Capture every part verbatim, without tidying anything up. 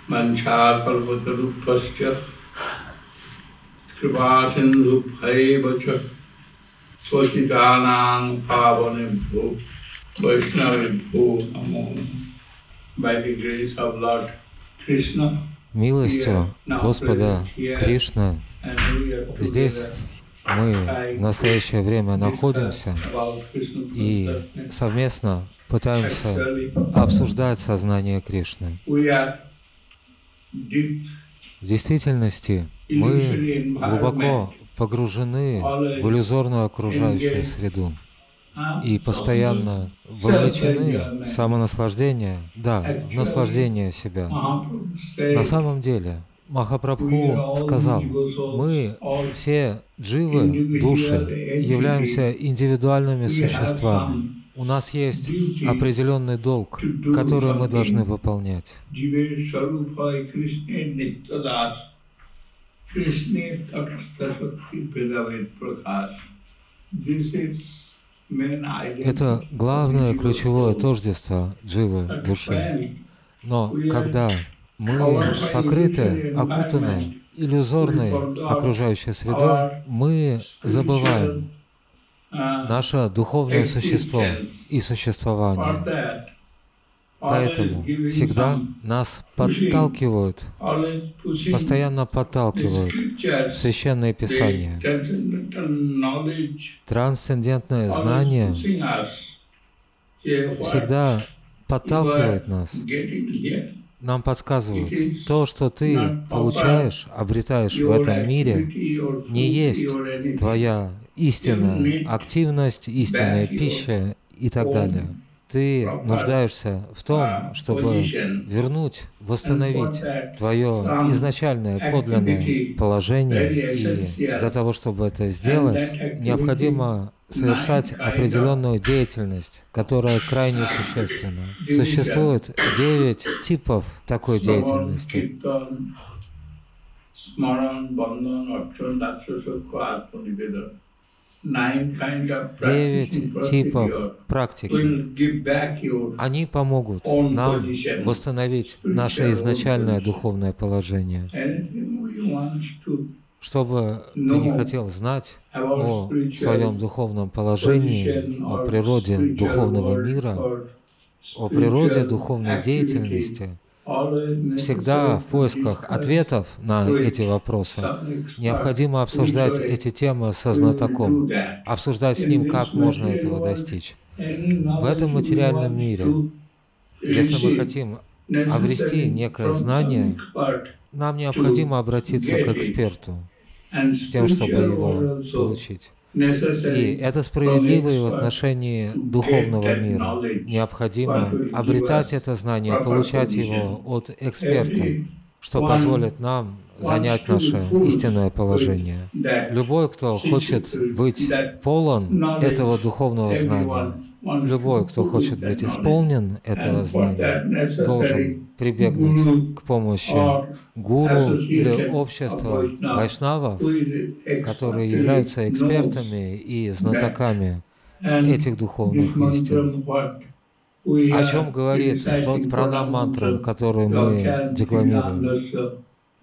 Manchakalpatarupasya Kripasindhubhaivacha Swatitanang Pavanebhu Vaishnavibhu Namo. By the grace of Lord Krishna, милостью Господа Кришны, здесь мы в настоящее время находимся и совместно пытаемся обсуждать сознание Кришны. В действительности мы глубоко погружены в иллюзорную окружающую среду и постоянно вовлечены в самонаслаждение, да, в наслаждение себя. На самом деле, Махапрабху сказал, мы все дживы, души, являемся индивидуальными существами. У нас есть определенный долг, который мы должны выполнять. Это главное ключевое тождество дживы, души. Но когда мы покрыты, окутаны иллюзорной окружающей средой, мы забываем наше духовное существо и существование. Поэтому всегда нас подталкивают, постоянно подталкивают Священное Писание. Трансцендентное знание всегда подталкивает нас. Нам подсказывают, то, что ты получаешь, обретаешь в этом мире, не есть твоя истинная активность, истинная пища и так далее. Ты нуждаешься в том, чтобы вернуть, восстановить твое изначальное подлинное положение, и для того, чтобы это сделать, необходимо совершать определенную деятельность, которая крайне существенна. Существует девять типов такой деятельности. Девять типов практики. Они помогут нам восстановить наше изначальное духовное положение. Что бы ты не хотел знать о своем духовном положении, о природе духовного мира, о природе духовной деятельности, всегда в поисках ответов на эти вопросы необходимо обсуждать эти темы со знатоком, обсуждать с ним, как можно этого достичь. В этом материальном мире, если мы хотим обрести некое знание, нам необходимо обратиться к эксперту с тем, чтобы его получить. И это справедливо и в отношении духовного мира. Необходимо обретать это знание, получать его от эксперта, что позволит нам занять наше истинное положение. Любой, кто хочет быть полон этого духовного знания, любой, кто хочет быть исполнен этого знания, должен прибегнуть к помощи гуру или общества вайшнавов, которые являются экспертами и знатоками этих духовных истин. О чем говорит тот пранам-мантра, который мы декламируем?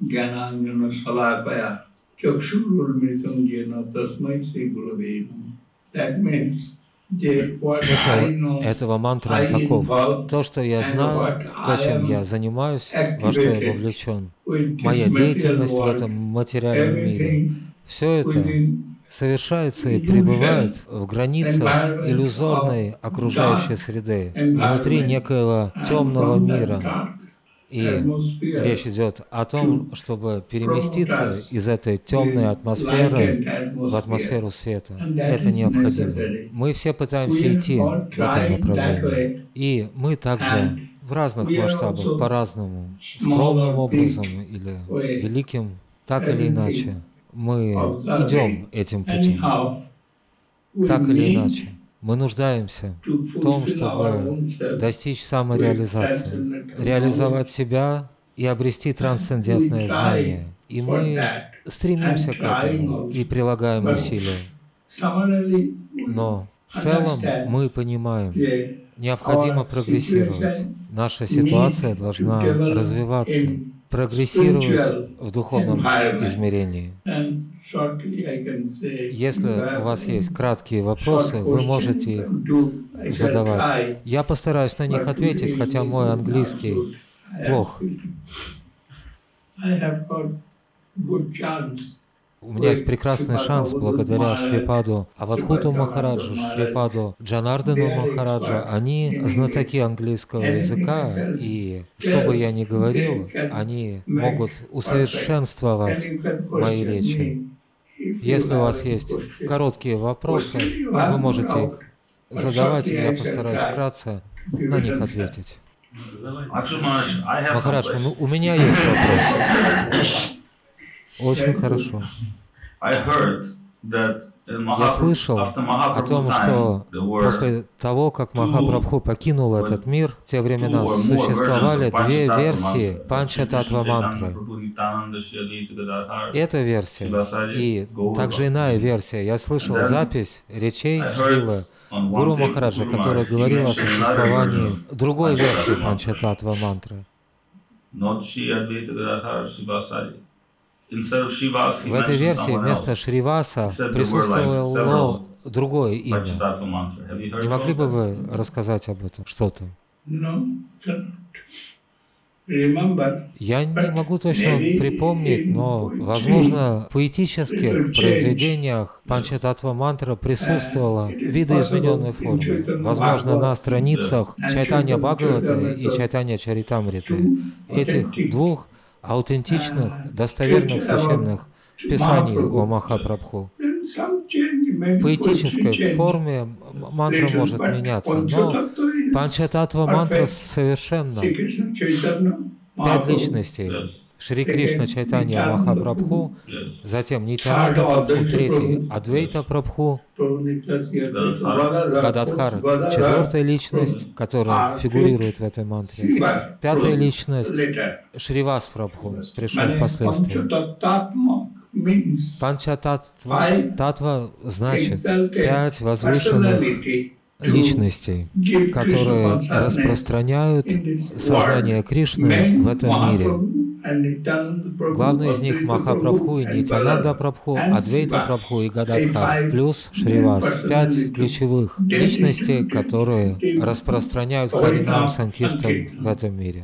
Смысл этого мантры таков. То, что я знаю, то, чем я занимаюсь, во что я вовлечен, моя деятельность в этом материальном мире, все это совершается и пребывает в границах иллюзорной окружающей среды, внутри некоего темного мира. И речь идет о том, чтобы переместиться из этой темной атмосферы в атмосферу света. Это необходимо. Мы все пытаемся идти в этом направлении. И мы также в разных масштабах, по-разному, скромным образом или великим, так или иначе, мы идем этим путем. Так или иначе. Мы нуждаемся в том, чтобы достичь самореализации, реализовать себя и обрести трансцендентное знание. И мы стремимся к этому и прилагаем усилия. Но в целом мы понимаем, необходимо прогрессировать. Наша ситуация должна развиваться, прогрессировать в духовном измерении. Если у вас есть краткие вопросы, вы можете их задавать. Я постараюсь на них ответить, хотя мой английский плох. У меня есть прекрасный шанс благодаря Шрипаду Авадхуту Махараджу, Шрипаду Джанардану Махараджу. Они знатоки английского языка, и что бы я ни говорил, они могут усовершенствовать мои речи. Если у вас есть короткие вопросы, вы можете их задавать, и я постараюсь вкратце на них ответить. Махарадж, у меня есть вопрос. Очень хорошо. Я слышал о том, что после того, как Махапрабху покинул этот мир, в те времена существовали две версии Панчататва мантры. Эта версия и также иная версия. Я слышал запись речей Шрилы Гуру Махараджа, который говорил о существовании другой версии Панчататва мантры. В этой версии вместо Шриваса присутствовало другое имя. Не могли бы вы рассказать об этом что-то? Я не могу точно припомнить, но, возможно, в поэтических произведениях Панчататва мантра присутствовала в видоизмененной форме. Возможно, на страницах Чайтанья Бхагавата и Чайтанья Чаритамриты, этих двух аутентичных, достоверных священных писаний о Махапрабху. В поэтической форме мантра может меняться, но Панчататва мантра совершенна. Пять личностей. Шри Кришна Чайтанья Махапрабху, затем Нитьянанда Прабху, третий Адвейта Прабху, Гададхар, четвертая личность, которая фигурирует в этой мантре. Пятая личность Шривас Прабху, пришел впоследствии. Панчататва татва значит пять возвышенных личностей, которые распространяют сознание Кришны в этом мире. Главный из них Махапрабху и Нитьянанда Прабху, Адвейта Прабху и Гададхар, плюс Шривас. Пять ключевых личностей, которые распространяют Харинам Санкиртан в этом мире.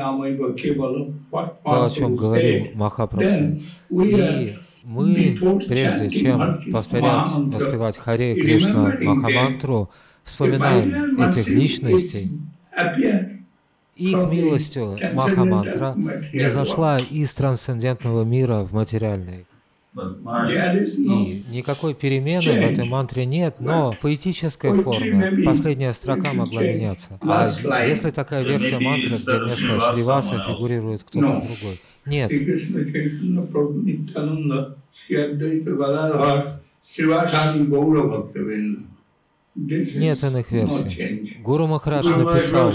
То, о чем говорил Махапрабху. И мы, прежде чем повторять, воспевать Харе Кришна Махамантру, вспоминаем этих личностей. Их милостью Махамантра не зашла из трансцендентного мира в материальный. И никакой перемены в этой мантре нет, но в поэтической форме последняя строка могла меняться. А если такая версия мантры, где вместо Шриваса фигурирует кто-то другой? Нет. Нет иных версий. Гуру Махарадж написал: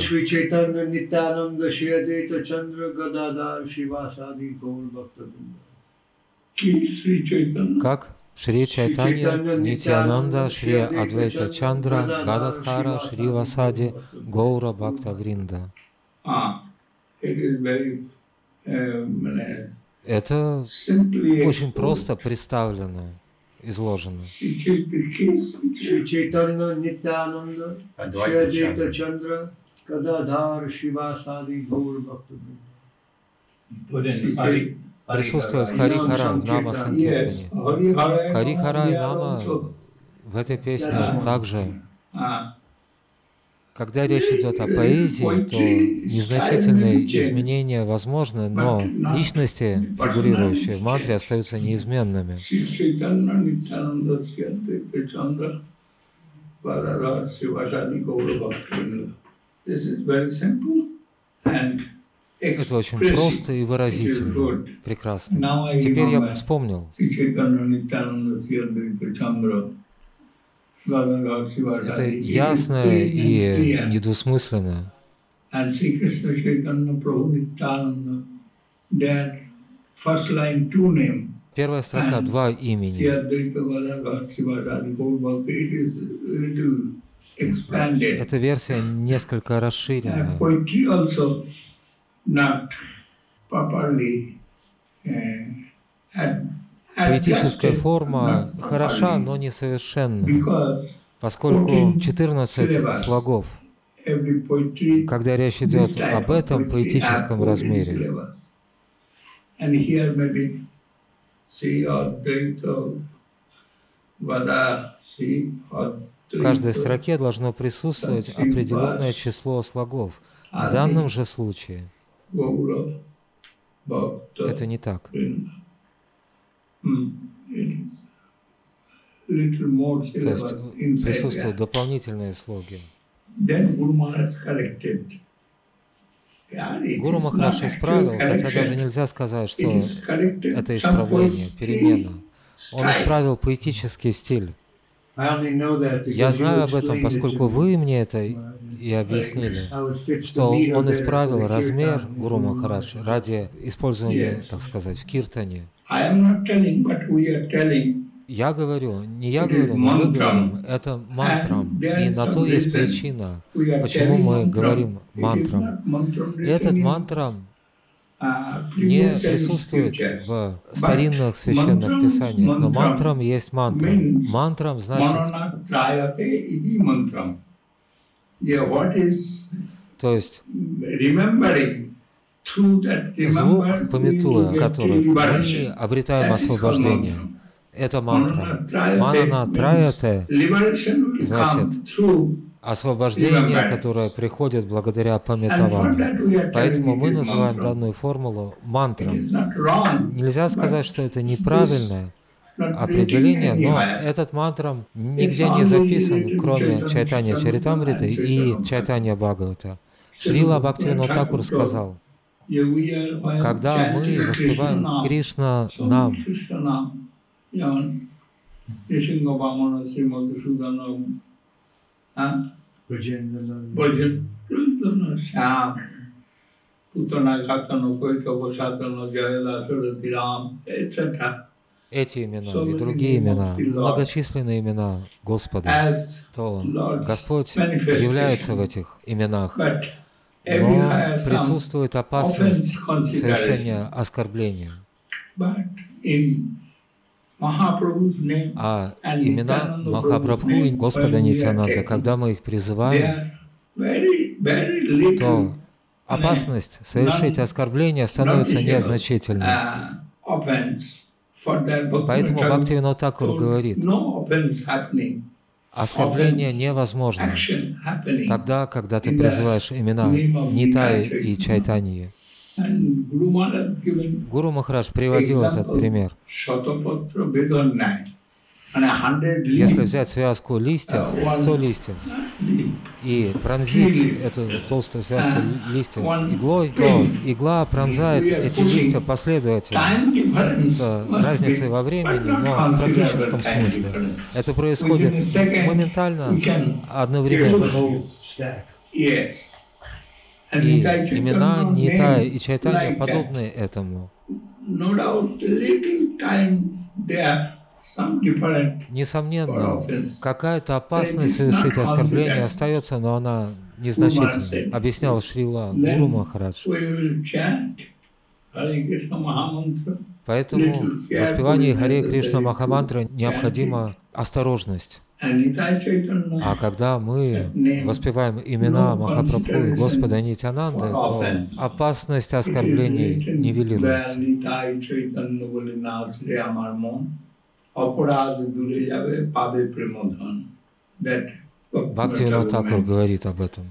как Шри Чайтанья, Нитьянанда, Шри Адвайта Чандра, Гададхара, Шри Васади, Гаура Бхакта Вринда. Это очень просто представлено, изложено. Шри Чайтанья, Нитьянанда, Шри Адвайта Чандра, Гададхара, Шри Васади, Гаура Бхакта Вринда. Присутствует Хари-Хара в Нама Санкиртане. Хари-Хара и Нама в этой песне также. Когда речь идет о поэзии, то незначительные изменения возможны, но личности, фигурирующие в мантре, остаются неизменными. Это очень просто и выразительно. Прекрасно. Теперь я вспомнил. Это ясно и недвусмысленно. Первая строка — два имени. Эта версия несколько расширена. Поэтическая форма хороша, но несовершенна, поскольку четырнадцать слогов, когда речь идет об этом поэтическом размере, в каждой строке должно присутствовать определенное число слогов. В данном же случае это не так. То есть присутствуют дополнительные слоги. Гуру Махарадж исправил, хотя даже нельзя сказать, что это исправление, перемена. Он исправил поэтический стиль. Я знаю об этом, поскольку вы мне это и объяснили, что он исправил размер Гуру Махарадж ради использования, так сказать, в киртане. Я говорю, не я говорю, но мы говорим, это мантрам, и на то есть причина, почему мы говорим мантрам. И этот мантрам не присутствует в старинных священных писаниях, но мантрам есть мантрам. Мантрам значит, то есть звук, памятуя который мы обретаем освобождение. Это мантра. Манана траяте, значит, освобождение, которое приходит благодаря памятованию. Поэтому мы называем данную формулу мантром. Нельзя сказать, что это неправильное определение, но этот мантрам нигде не записан, кроме Чайтанья Чаритамриты и Чайтанья Бхагавата. Шрила Бхактивинода Тхакур сказал, когда мы воспеваем Кришна нам, эти имена и другие имена, многочисленные имена Господа, то Господь является в этих именах, но присутствует опасность совершения оскорбления. А имена Махапрабху и Господа Нитьянанда, когда мы их призываем, то опасность совершить оскорбление становится незначительной. Поэтому Бхактивинода Тхакур говорит, оскорбление невозможно тогда, когда ты призываешь имена Нитаи и Чайтаньи. Гуру Махарадж приводил этот пример. Если взять связку листьев, сто листьев, и пронзить эту толстую связку листьев иглой, то игла пронзает эти листья последовательно, с разницей во времени, но в практическом смысле. Это происходит моментально, одновременно. И имена Нитая и Чайтанья подобны этому. Несомненно, какая-то опасность совершить оскорбление остается, но она незначительна, объяснял Шрила Гуру Махарадж. Поэтому в воспевании Харе Кришна Махамантры необходима осторожность. А когда мы воспеваем имена Махапрабху и Господа Нитьянанды, то опасность оскорблений нивелируется. Бхактивинода Тхакур говорит об этом.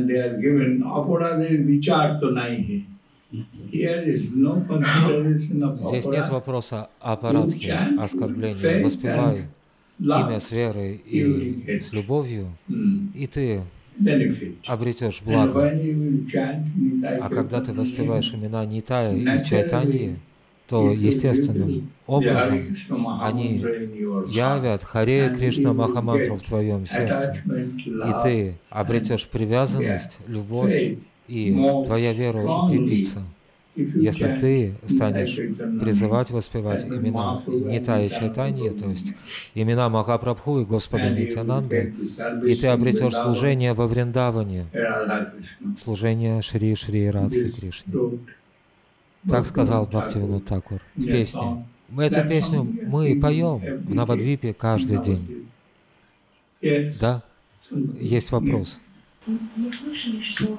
Здесь нет вопроса апарадхи, оскорбления. Воспевай имя с верой и с любовью, и ты обретешь благо. А когда ты воспеваешь имена Нитая и Чайтаньи, то естественным образом они явят Харе Кришна Махамантру в твоем сердце, и ты обретешь привязанность, любовь, и твоя вера укрепится. Если ты станешь призывать воспевать имена Нитая Чайтаньи, то есть имена Махапрабху и Господа Нитьянанды, и ты обретешь служение во Вриндаване, служение Шри Шри Радхи Кришне. Так сказал Бхактивинода Тхакур в песне. Эту песню мы поем в Навадвипе каждый день. Да? Есть вопрос. Мы слышали, что...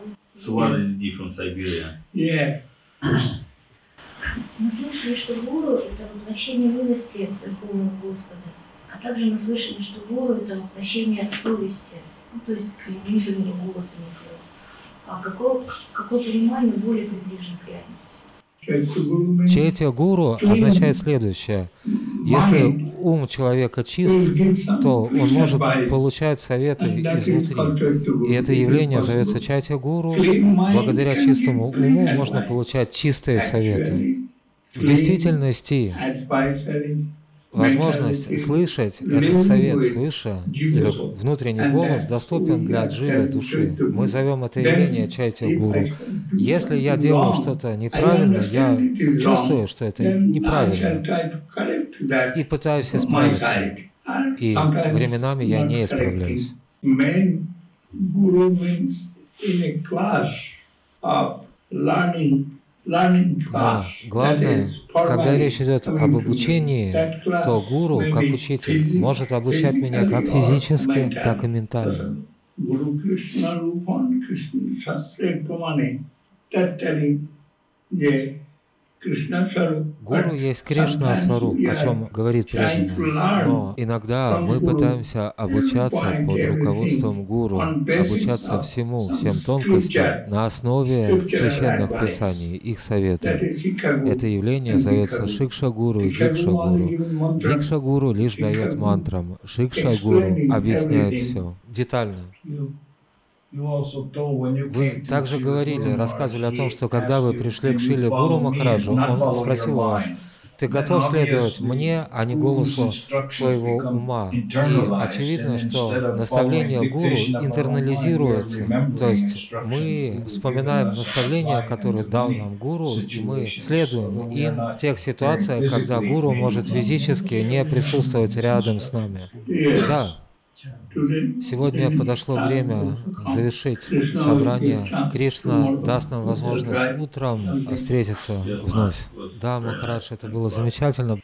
Мы слышали, что гуру — это воплощение милости Верховного Господа, а также мы слышали, что гуру — это воплощение совести, ну, то есть внутреннего голоса Михаила. А какое, какое понимание более приближено к реальности? Четья гуру означает следующее. Если ум человека чист, то он может получать советы изнутри. И это явление зовется чайтья гуру. Благодаря чистому уму можно получать чистые советы. В действительности, возможность слышать этот совет свыше, или внутренний голос, доступен для дживы души. Мы зовем это явление чайтья гуру. Если я делаю что-то неправильно, я чувствую, что это неправильно, и пытаюсь исправиться. И временами я не исправляюсь. Но главное, когда речь идет об обучении, то гуру, как учитель, может обучать меня как физически, так и ментально. Гуру есть Кришна Сваруб, о чем говорит преданный. Но иногда мы пытаемся обучаться под руководством гуру, обучаться всему, всем тонкостям на основе священных писаний, их советов. Это явление зовется Шикша-гуру и Дикша-гуру. Дикша-гуру лишь дает мантрам, Шикша-гуру объясняет все детально. Вы также говорили, рассказывали о том, что когда вы пришли к Шриле Гуру Махараджу, он спросил у вас, ты готов следовать мне, а не голосу своего ума? И очевидно, что наставление гуру интернализируется. То есть мы вспоминаем наставления, которые дал нам гуру, и мы следуем им в тех ситуациях, когда гуру может физически не присутствовать рядом с нами. Да. Сегодня подошло время завершить собрание. Кришна даст нам возможность утром встретиться вновь. Да, Махарадж, это было замечательно.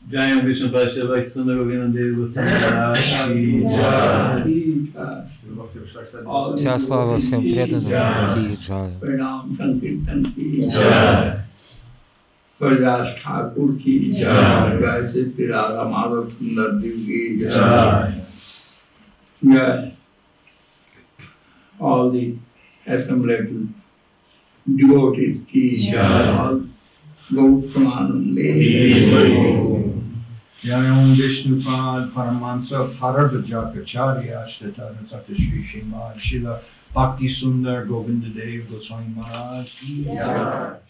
Вся слава всем преданным. Ки джай. ठाकुर की जय, वैसे फिर राधा माधव सुंदर देव की जय. Yeah, all the assembled devotees ki all Gautamaanande. Jayam Vishnupad Paramahansa Paradvajakacharya Ashtatara Sati Shri Srimad Shila Bhakti Sundar Govinda Dev Goswami Maharaj ki jai.